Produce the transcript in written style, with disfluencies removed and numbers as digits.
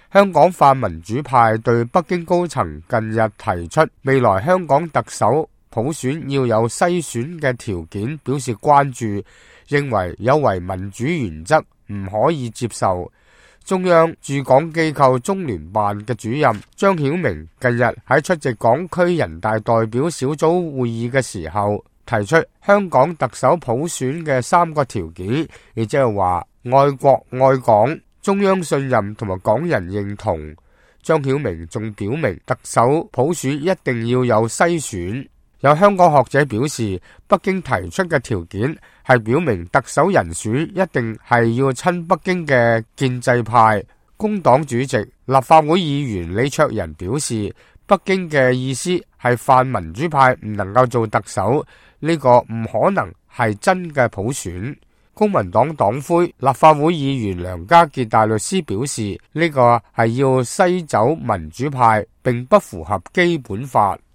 香港泛民主派對北京高層近日提出未來香港特首普選要有篩選嘅條件表示關注，認為有違民主原則，唔可以接受。中央駐港機構中聯辦嘅主任張曉明近日喺出席港區人大代表小組會議嘅時候，提出香港特首普選嘅3個條件，亦即係話愛國愛港、中央信任同埋港人認同。張曉明仲表明特首普選一定要有篩選。有香港學者表示，北京提出嘅條件係表明特首人選一定係要親北京嘅建制派。工黨主席立法會議員李卓人表示，北京嘅意思係泛民主派唔能夠做特首，呢個唔可能係真嘅普選。公民黨黨魁立法會議員梁家傑大律師表示，呢個係要篩走民主派，並不符合基本法。